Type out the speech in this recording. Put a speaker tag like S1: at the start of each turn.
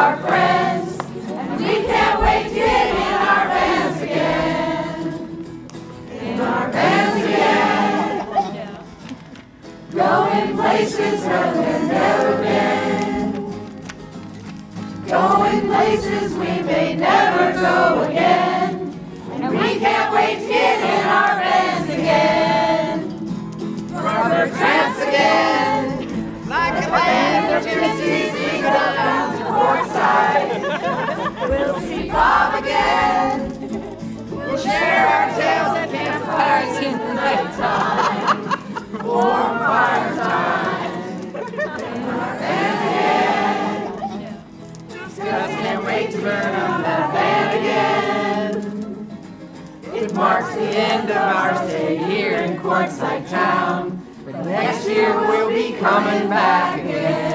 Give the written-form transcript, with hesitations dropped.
S1: our friends, and we can't wait to get in our vans again. In our vans again. Going places that we've never been. Going places we may never go again. And we can't wait to get in our vans again. Rubber tramps again. Like a band of gypsies, we go down to Portside. We'll see Bob again. We'll share our tales at campfires in the nighttime. Warm fire time. In our vans again. Just can't wait to burn up that van again. It marks the end of our stay here in Quartzsite Town. But next year we'll be coming back again.